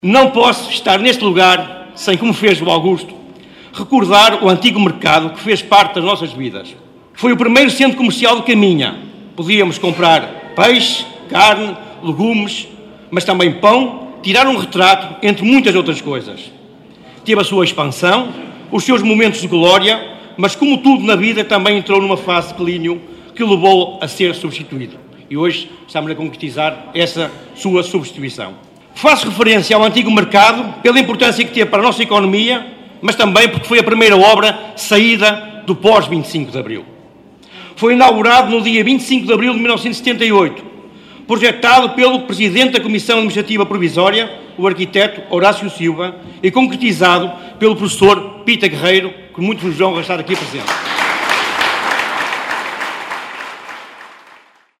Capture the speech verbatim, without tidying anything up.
Não posso estar neste lugar sem, como fez o Augusto, recordar o antigo mercado que fez parte das nossas vidas. Foi o primeiro centro comercial de Caminha. Podíamos comprar peixe, carne, legumes, mas também pão, tirar um retrato, entre muitas outras coisas. Teve a sua expansão, os seus momentos de glória, mas como tudo na vida também entrou numa fase de declínio que levou a ser substituído. E hoje estamos a concretizar essa sua substituição. Faço referência ao antigo mercado pela importância que teve para a nossa economia, mas também porque foi a primeira obra saída do pós vinte e cinco de Abril. Foi inaugurado no dia vinte e cinco de Abril de mil novecentos e setenta e oito, projetado pelo Presidente da Comissão Administrativa Provisória, o arquiteto Horácio Silva, e concretizado pelo professor Pita Guerreiro, que muito nos honra estar aqui presente.